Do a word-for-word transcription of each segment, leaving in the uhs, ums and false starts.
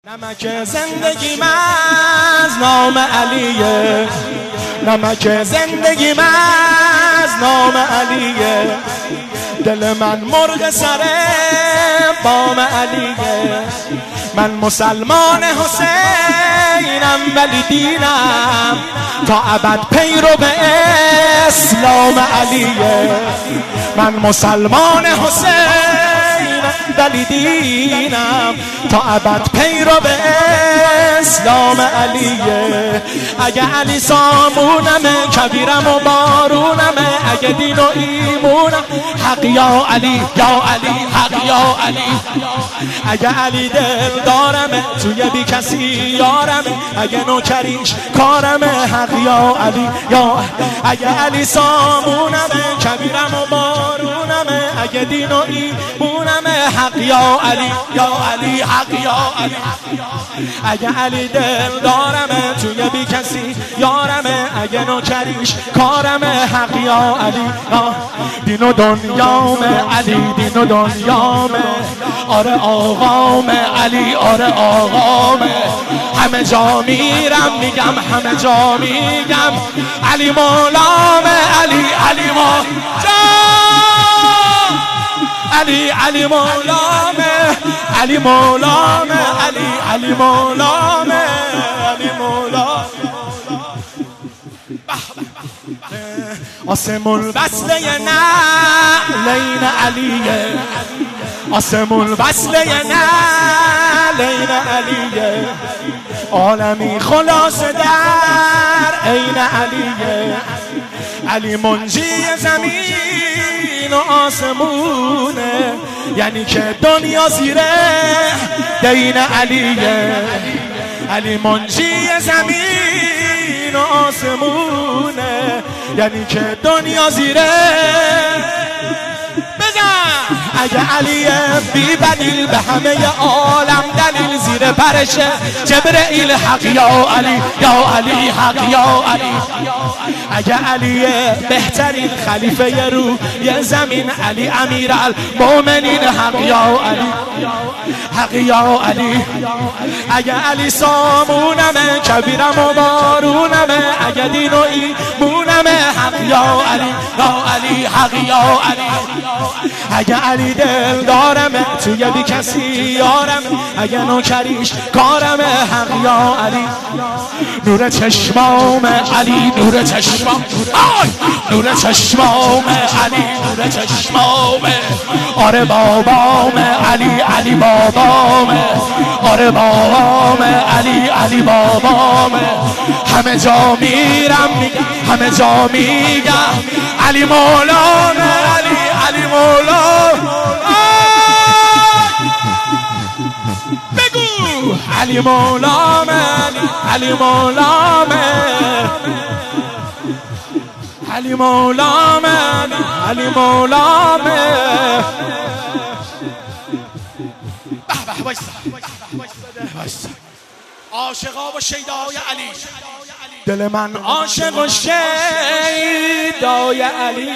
نمک زندگیم از نام علیه، نمک زندگیم از نام علیه، دل من مرغ سر بام علیه. من مسلمان حسینم ولی دینم تا ابد پیرو به اسلام علیه. من مسلمان حسینم ولی دینم تا ابد پیرو به اسلام علیه. اگه علی سامونمه کبیرم و بارونمه، اگه دین و ایمونم حق یا علی یا علی حق یا علی. اگه علی دل دارمه توی بی کسی یارمه، اگه نوکریش کارمه حق یا علی یا. اگه علی سامونمه کبیرم و بارونمه، اگه دین و ایمونمه حق یا علی یا علی حق یا علی. اگه علی دل دارمه توی بی کسی یارمه، اگه نوکریش کارمه حق یا علی. دین و دنیامه علی، دین و دنیامه، آره آقامه علی، آره آقامه. همه جا میرم میگم، همه جا میگم علی مولامه علی، علی مولا علی، علی مولامه علی مولامه علی، علی مولامه علی مولا. آسمون وصله نعلین علیه، آسمون وصله نعلین علیه، عالمی خلاص در عین علیه. علی منجی زمین و آسمونه، یعنی که دنیا زیر دین علیه. علی منجی زمین و آسمونه، یعنی که دنیا زیره. بزن اگه علیه بی بدیل به همه عالم دلیل، زیر پرشه جبرئیل حق یا علی یا علی حق یا علی. اگه علیه بهترین خلیفه روح یه زمین، علی امیر المؤمنین حق یا علی حق یا علی. اگه علی سامونمه کبیرم و بارونمه، اگه دین و ایمونمه حق یا علی یا علی حق یا علی. اگه علی دل دارمه توی بی کسی یارمه، اگه نوکریش کارمه حق یا علی. نور چشمام علی، نور چشمام آی، نور چشمام علی، نور چشمام، آره بابام علی، علی بابام، آره بابام علی، علی بابام. همه جا میرم میگم، همه جا میگم علی مولانه علی، علی مولا. بگو علی مولامه علی، علی مولامه علی مولامه علی مولامه. به به وایسا وایسا. عاشقا و شیدای علی، دل من عاشق و شیدای علی.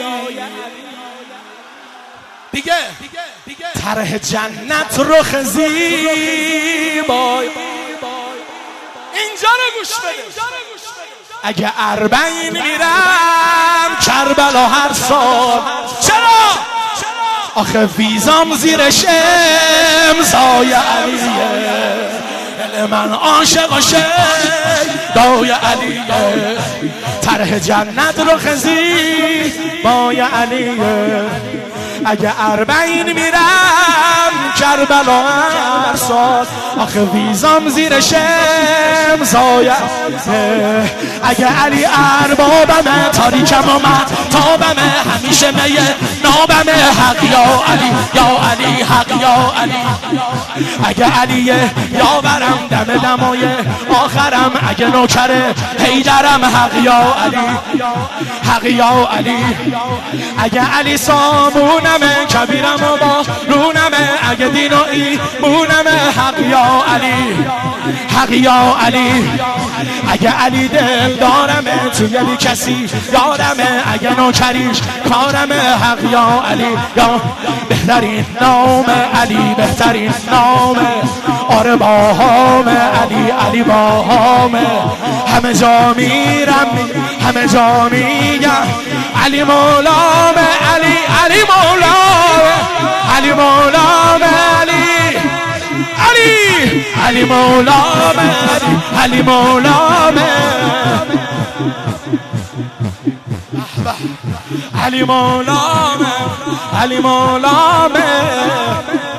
دیگه طرح جنت رخ زیبای، اینجا رو گوش بده. اگه اربعین میرم کربلا هر سال، چرا؟ آخه ویزام زیر شمزای علیه. دل من عاشق و شیدای علیه، طرح جنت رخ زیبای علیه. اگه اربعین میرم کربلا هر سال، آخه ویزام زیر شمزای. اگه علی اربابمه تاریکم و من تابمه، همیشه میه نابمه حق یا علی یا علی حق یا علی. اگه علیه یاورم دم دمای آخرم، اگه نوکره حیدرم حق یا علی حق یا علی. اگه علی سامونمه کبیرم و بارونمه، اگه دین و ایمونمه حق یا علی حق یا علی. اگه علی دل دارمه تو یلی کسی یارمه، اگه نوکریش کارمه. حق یا علی یا بهترین نام علی، بهترین نام. آره باهام علی، علی باهامه. همه جا میرم همه جا میگم علی مولامه، علی علی مولامه، علی مولامه، علی علی علی مولامه، علی مولامه، علی مولامه، علی مولامه.